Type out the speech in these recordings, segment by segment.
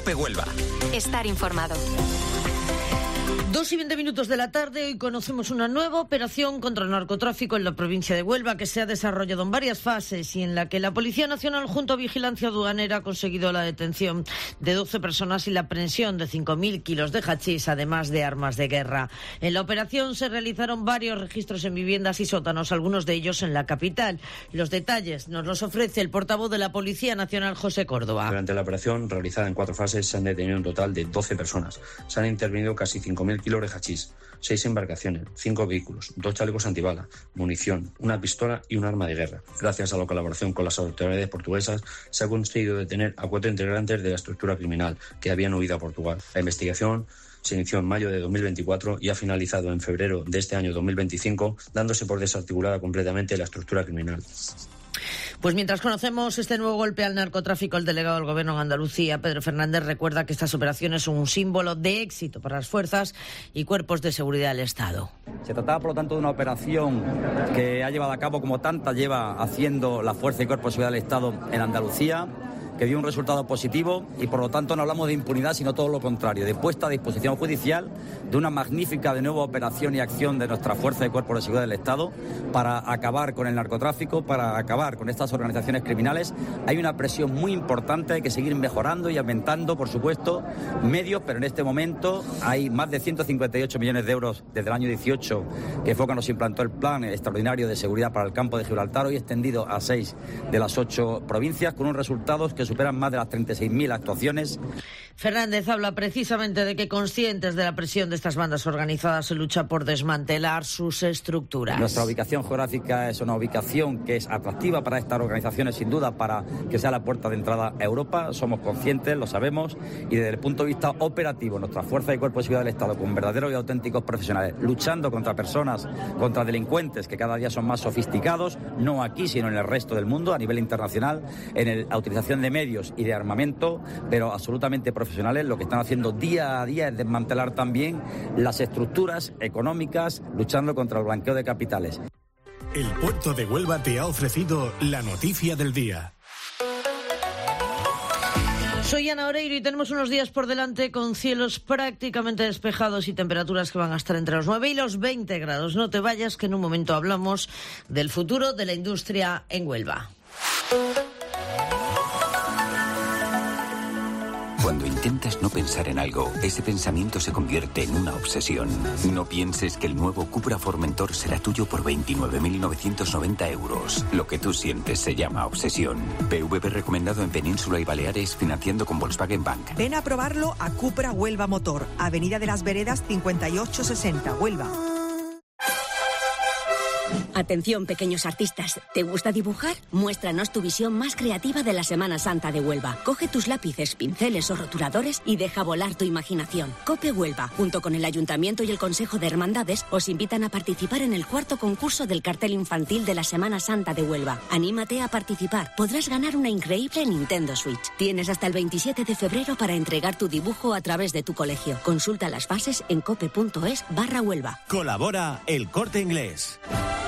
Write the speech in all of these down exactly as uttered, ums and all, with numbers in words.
COPE Huelva. Estar informado. Dos y veinte minutos de la tarde, hoy conocemos una nueva operación contra el narcotráfico en la provincia de Huelva que se ha desarrollado en varias fases y en la que la Policía Nacional junto a Vigilancia Aduanera ha conseguido la detención de doce personas y la aprehensión de cinco mil kilos de hachís, además de armas de guerra. En la operación se realizaron varios registros en viviendas y sótanos, algunos de ellos en la capital. Los detalles nos los ofrece el portavoz de la Policía Nacional, José Córdoba. Durante la operación, realizada en cuatro fases, se han detenido un total de doce personas. Se han intervenido casi cinco mil kilos de hachís, seis embarcaciones, cinco vehículos, dos chalecos antibala, munición, una pistola y un arma de guerra. Gracias a la colaboración con las autoridades portuguesas, se ha conseguido detener a cuatro integrantes de la estructura criminal que habían huido a Portugal. La investigación se inició en mayo de dos mil veinticuatro y ha finalizado en febrero de este año dos mil veinticinco, dándose por desarticulada completamente la estructura criminal. Pues mientras conocemos este nuevo golpe al narcotráfico, el delegado del Gobierno en Andalucía, Pedro Fernández, recuerda que estas operaciones son un símbolo de éxito para las fuerzas y cuerpos de seguridad del Estado. Se trataba, por lo tanto, de una operación que ha llevado a cabo, como tanta lleva haciendo la Fuerza y Cuerpos de Seguridad del Estado en Andalucía, que dio un resultado positivo y, por lo tanto, no hablamos de impunidad, sino todo lo contrario, de puesta a disposición judicial de una magnífica de nueva operación y acción de nuestra Fuerza y Cuerpos de Seguridad del Estado para acabar con el narcotráfico, para acabar con estas organizaciones criminales. Hay una presión muy importante, hay que seguir mejorando y aumentando, por supuesto, medios, pero en este momento hay más de ciento cincuenta y ocho millones de euros desde el año dieciocho que fue cuando se implantó el Plan Extraordinario de Seguridad para el Campo de Gibraltar, hoy extendido a seis de las ocho provincias, con unos resultados que superan más de las treinta y seis mil actuaciones. Fernández habla precisamente de que, conscientes de la presión de estas bandas organizadas, se lucha por desmantelar sus estructuras. Nuestra ubicación geográfica es una ubicación que es atractiva para estas organizaciones, sin duda, para que sea la puerta de entrada a Europa. Somos conscientes, lo sabemos, y desde el punto de vista operativo, nuestra Fuerza y Cuerpo de Seguridad del Estado, con verdaderos y auténticos profesionales, luchando contra personas, contra delincuentes que cada día son más sofisticados, no aquí, sino en el resto del mundo, a nivel internacional, en la utilización de medios y de armamento, pero absolutamente profesionales. Lo que están haciendo día a día es desmantelar también las estructuras económicas, luchando contra el blanqueo de capitales. El Puerto de Huelva te ha ofrecido la noticia del día. Soy Ana Oreiro y tenemos unos días por delante con cielos prácticamente despejados y temperaturas que van a estar entre los nueve y los veinte grados. No te vayas, que en un momento hablamos del futuro de la industria en Huelva. Cuando intentas no pensar en algo, ese pensamiento se convierte en una obsesión. No pienses que el nuevo Cupra Formentor será tuyo por veintinueve mil novecientos noventa euros. Lo que tú sientes se llama obsesión. P V B recomendado en Península y Baleares, financiando con Volkswagen Bank. Ven a probarlo a Cupra Huelva Motor, Avenida de las Veredas cincuenta y ocho sesenta, Huelva. Atención, pequeños artistas. ¿Te gusta dibujar? Muéstranos tu visión más creativa de la Semana Santa de Huelva. Coge tus lápices, pinceles o rotuladores y deja volar tu imaginación. COPE Huelva, junto con el Ayuntamiento y el Consejo de Hermandades, os invitan a participar en el cuarto concurso del cartel infantil de la Semana Santa de Huelva. Anímate a participar. Podrás ganar una increíble Nintendo Switch. Tienes hasta el veintisiete de febrero para entregar tu dibujo a través de tu colegio. Consulta las bases en cope.es barra Huelva. Colabora El Corte Inglés.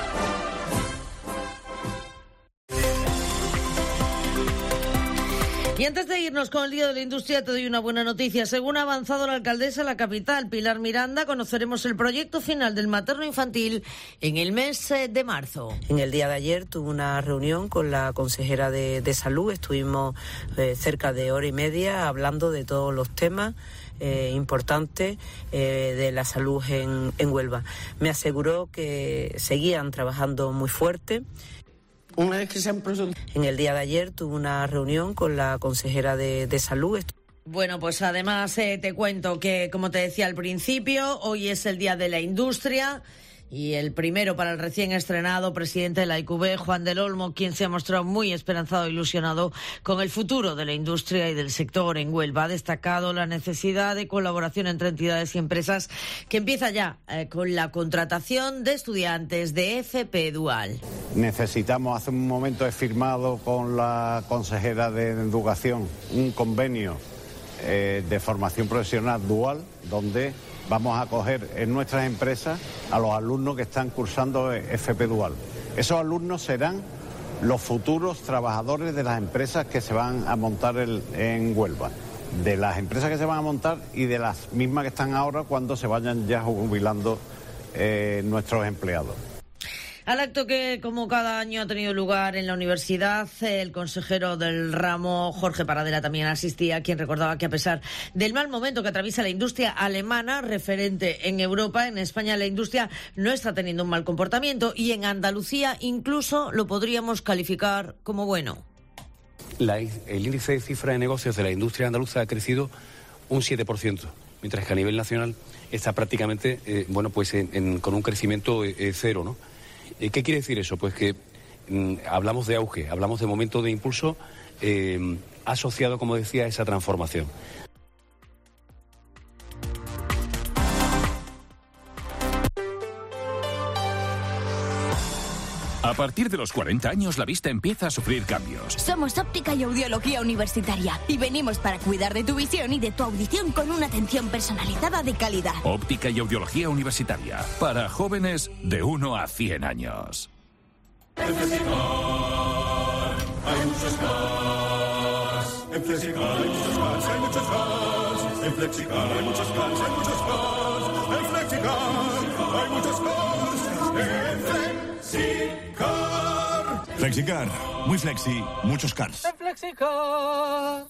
Y antes de irnos con el Día de la Industria, te doy una buena noticia. Según ha avanzado la alcaldesa de la capital, Pilar Miranda, conoceremos el proyecto final del materno-infantil en el mes de marzo. En el día de ayer tuve una reunión con la consejera de, de Salud. Estuvimos eh, cerca de hora y media hablando de todos los temas eh, importantes eh, de la salud en, en Huelva. Me aseguró que seguían trabajando muy fuerte. Una vez que se han presentado. En el día de ayer tuve una reunión con la consejera de, de Salud. Bueno, pues además eh, te cuento que, como te decía al principio, hoy es el Día de la Industria y el primero para el recién estrenado presidente de la I Q B, Juan del Olmo, quien se ha mostrado muy esperanzado e ilusionado con el futuro de la industria y del sector en Huelva. Ha destacado la necesidad de colaboración entre entidades y empresas, que empieza ya eh, con la contratación de estudiantes de F P Dual. Necesitamos, hace un momento he firmado con la consejera de Educación un convenio eh, de formación profesional dual, donde vamos a acoger en nuestras empresas a los alumnos que están cursando F P Dual. Esos alumnos serán los futuros trabajadores de las empresas que se van a montar el, en Huelva. de las empresas que se van a montar y de las mismas que están ahora cuando se vayan ya jubilando eh, nuestros empleados. Al acto que, como cada año, ha tenido lugar en la universidad, el consejero del ramo, Jorge Paradela, también asistía, quien recordaba que a pesar del mal momento que atraviesa la industria alemana, referente en Europa, en España la industria no está teniendo un mal comportamiento y en Andalucía incluso lo podríamos calificar como bueno. La, el índice de cifra de negocios de la industria andaluza ha crecido un siete por ciento, mientras que a nivel nacional está prácticamente, eh, bueno, pues en, en, con un crecimiento eh, cero, ¿no? ¿Qué quiere decir eso? Pues que mm, hablamos de auge, hablamos de momento de impulso eh, asociado, como decía, a esa transformación. A partir de los cuarenta años, la vista empieza a sufrir cambios. Somos Óptica y Audiología Universitaria y venimos para cuidar de tu visión y de tu audición con una atención personalizada de calidad. Óptica y Audiología Universitaria, para jóvenes de uno a cien años. En Flexicar hay muchos cars. En Flexicar hay muchos cars, hay muchos cars. En Flexicar hay muchos cars, hay muchos cars. En Flexicar hay muchos cars. En Flexicar. Flexicar, muy flexi, muchos cars. En Flexicar.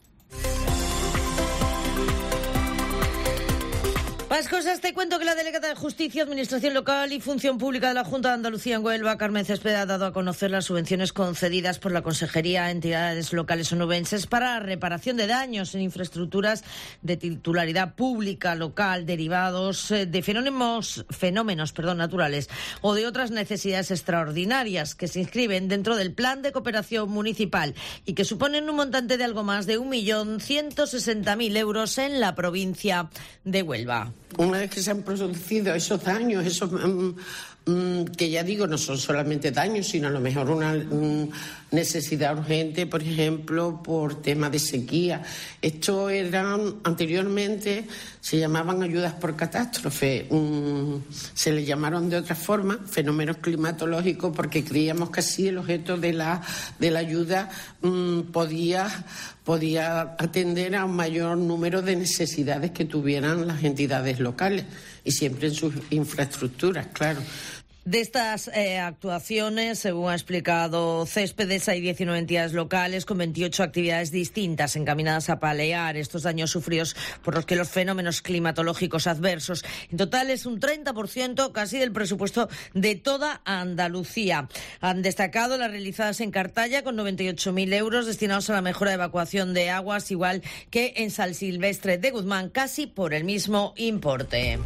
Más cosas, te cuento que la delegada de Justicia, Administración Local y Función Pública de la Junta de Andalucía en Huelva, Carmen Césped, ha dado a conocer las subvenciones concedidas por la Consejería a entidades locales onubenses para la reparación de daños en infraestructuras de titularidad pública local derivados de fenómenos, fenómenos perdón, naturales o de otras necesidades extraordinarias que se inscriben dentro del Plan de Cooperación Municipal y que suponen un montante de algo más de un millón ciento sesenta mil euros en la provincia de Huelva. Una vez que se han producido esos daños, esos um, um, que ya digo, no son solamente daños, sino a lo mejor una um, necesidad urgente, por ejemplo, por tema de sequía. Esto eran, anteriormente, se llamaban ayudas por catástrofe. Um, se le llamaron de otra forma, fenómenos climatológicos, porque creíamos que así el objeto de la, de la ayuda um, podía... podía atender a un mayor número de necesidades que tuvieran las entidades locales y siempre en sus infraestructuras, claro. De estas eh, actuaciones, según ha explicado Céspedes, hay diecinueve entidades locales con veintiocho actividades distintas encaminadas a paliar estos daños sufridos por los que los fenómenos climatológicos adversos. En total es un treinta por ciento casi del presupuesto de toda Andalucía. Han destacado las realizadas en Cartaya con noventa y ocho mil euros destinados a la mejora de evacuación de aguas, igual que en San Silvestre de Guzmán, casi por el mismo importe.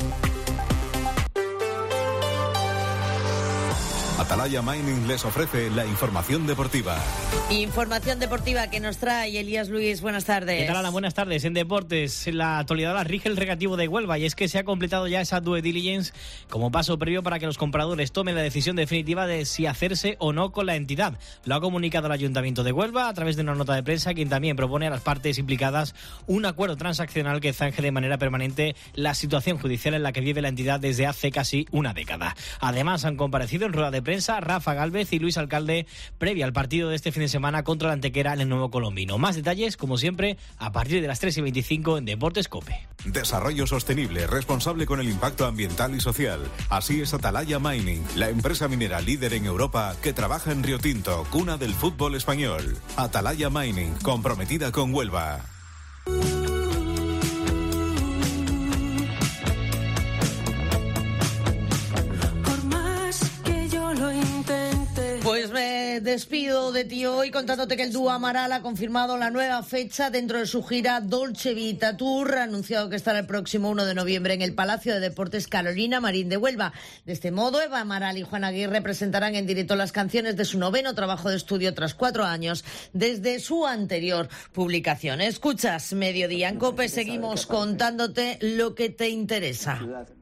Atalaya Mining les ofrece la información deportiva. Información deportiva que nos trae Elías Luis. Buenas tardes. ¿Qué tal, Ana? Buenas tardes. En deportes, en la actualidad la rige el recreativo de Huelva y es que se ha completado ya esa due diligence como paso previo para que los compradores tomen la decisión definitiva de si hacerse o no con la entidad. Lo ha comunicado el Ayuntamiento de Huelva a través de una nota de prensa, quien también propone a las partes implicadas un acuerdo transaccional que zanje de manera permanente la situación judicial en la que vive la entidad desde hace casi una década. Además, han comparecido en rueda de prensa Rafa Gálvez y Luis Alcalde previa al partido de este fin de semana contra la Antequera en el Nuevo Colombino. Más detalles, como siempre, a partir de las tres y veinticinco en Deportes COPE. Desarrollo sostenible, responsable con el impacto ambiental y social. Así es Atalaya Mining, la empresa minera líder en Europa que trabaja en Río Tinto, cuna del fútbol español. Atalaya Mining, comprometida con Huelva. Pues me despido de ti hoy contándote que el dúo Amaral ha confirmado la nueva fecha dentro de su gira Dolce Vita Tour. Ha anunciado que estará el próximo uno de noviembre en el Palacio de Deportes Carolina Marín de Huelva. De este modo, Eva Amaral y Juan Aguirre presentarán en directo las canciones de su noveno trabajo de estudio tras cuatro años desde su anterior publicación. Escuchas Mediodía en COPE, seguimos contándote lo que te interesa.